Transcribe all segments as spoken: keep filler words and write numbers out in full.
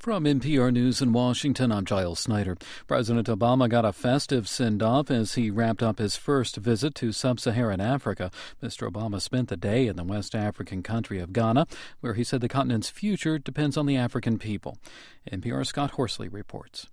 From N P R News in Washington, I'm Giles Snyder. President Obama got a festive send-off as he wrapped up his first visit to sub-Saharan Africa. Mister Obama spent the day in the West African country of Ghana, where he said the continent's future depends on the African people. N P R's Scott Horsley reports.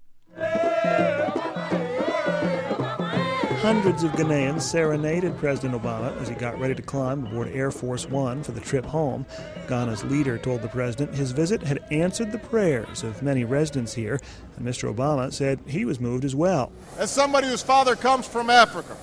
Hundreds of Ghanaians serenaded President Obama as he got ready to climb aboard Air Force One for the trip home. Ghana's leader told the president his visit had answered the prayers of many residents here, and Mister Obama said he was moved as well. As somebody whose father comes from Africa,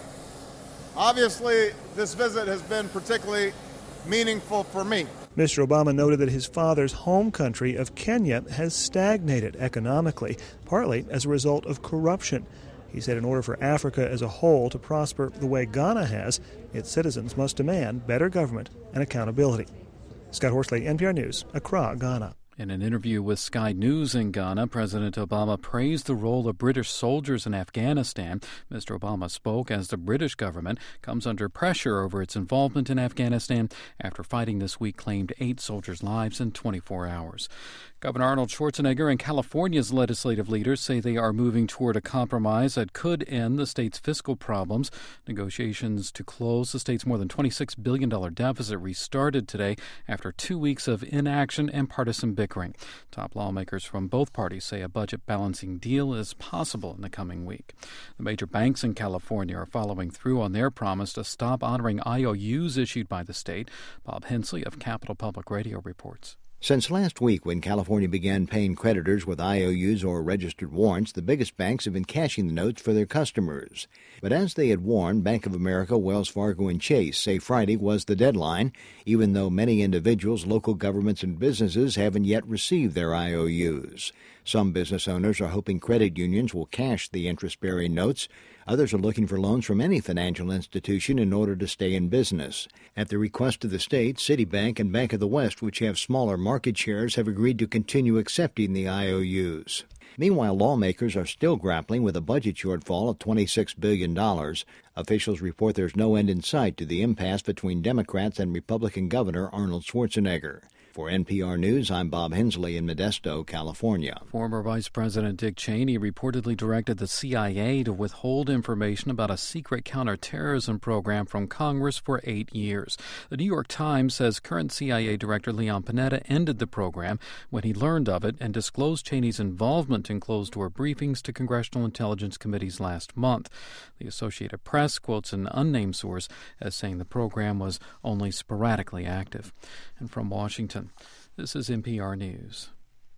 obviously this visit has been particularly meaningful for me. Mister Obama noted that his father's home country of Kenya has stagnated economically, partly as a result of corruption. He said in order for Africa as a whole to prosper the way Ghana has, its citizens must demand better government and accountability. Scott Horsley, N P R News, Accra, Ghana. In an interview with Sky News in Ghana, President Obama praised the role of British soldiers in Afghanistan. Mister Obama spoke as the British government comes under pressure over its involvement in Afghanistan after fighting this week claimed eight soldiers' lives in twenty-four hours. Governor Arnold Schwarzenegger and California's legislative leaders say they are moving toward a compromise that could end the state's fiscal problems. Negotiations to close the state's more than twenty-six billion dollars deficit restarted today after two weeks of inaction and partisan bickering. Top lawmakers from both parties say a budget balancing deal is possible in the coming week. The major banks in California are following through on their promise to stop honoring I O Us issued by the state. Bob Hensley of Capital Public Radio reports. Since last week, when California began paying creditors with I O Us or registered warrants, the biggest banks have been cashing the notes for their customers. But as they had warned, Bank of America, Wells Fargo, and Chase say Friday was the deadline, even though many individuals, local governments, and businesses haven't yet received their I O Us. Some business owners are hoping credit unions will cash the interest-bearing notes. Others are looking for loans from any financial institution in order to stay in business. At the request of the state, Citibank and Bank of the West, which have smaller market shares, have agreed to continue accepting the I O Us. Meanwhile, lawmakers are still grappling with a budget shortfall of twenty-six billion dollars. Officials report there's no end in sight to the impasse between Democrats and Republican Governor Arnold Schwarzenegger. For N P R News, I'm Bob Hensley in Modesto, California. Former Vice President Dick Cheney reportedly directed the C I A to withhold information about a secret counterterrorism program from Congress for eight years. The New York Times says current C I A Director Leon Panetta ended the program when he learned of it and disclosed Cheney's involvement in closed-door briefings to congressional intelligence committees last month. The Associated Press quotes an unnamed source as saying the program was only sporadically active. And from Washington, this is N P R News.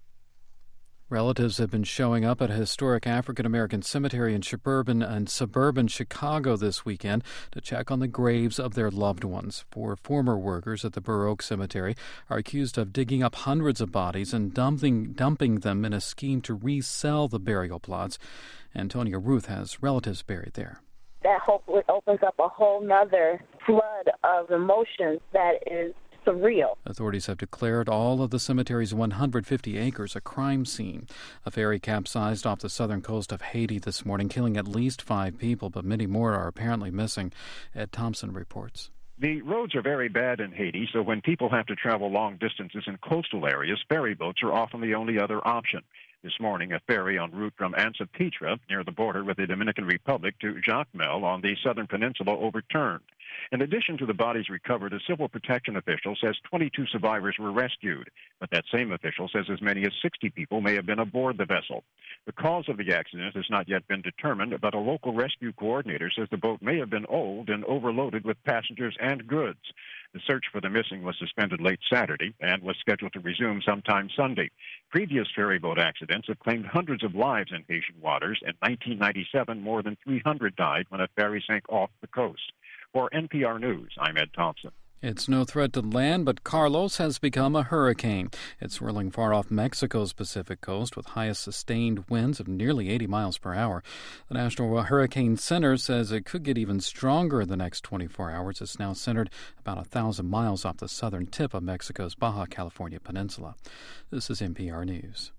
Relatives have been showing up at a historic African-American cemetery in suburban and suburban Chicago this weekend to check on the graves of their loved ones. Four former workers at the Burr Oak Cemetery are accused of digging up hundreds of bodies and dumping, dumping them in a scheme to resell the burial plots. Antonia Ruth has relatives buried there. That hopefully opens up a whole nother flood of emotions that is surreal. Authorities have declared all of the cemetery's one hundred fifty acres a crime scene. A ferry capsized off the southern coast of Haiti this morning, killing at least five people, but many more are apparently missing. Ed Thompson reports. The roads are very bad in Haiti, so when people have to travel long distances in coastal areas, ferry boats are often the only other option. This morning, a ferry en route from Ansa Petra, near the border with the Dominican Republic, to Jacmel on the southern peninsula overturned. In addition to the bodies recovered, a civil protection official says twenty-two survivors were rescued, but that same official says as many as sixty people may have been aboard the vessel. The cause of the accident has not yet been determined, but a local rescue coordinator says the boat may have been old and overloaded with passengers and goods. The search for the missing was suspended late Saturday and was scheduled to resume sometime Sunday. Previous ferryboat accidents have claimed hundreds of lives in Haitian waters. In nineteen ninety-seven, more than three hundred died when a ferry sank off the coast. For N P R News, I'm Ed Thompson. It's no threat to land, but Carlos has become a hurricane. It's swirling far off Mexico's Pacific coast with highest sustained winds of nearly eighty miles per hour. The National Hurricane Center says it could get even stronger in the next twenty-four hours. It's now centered about one thousand miles off the southern tip of Mexico's Baja California Peninsula. This is N P R News.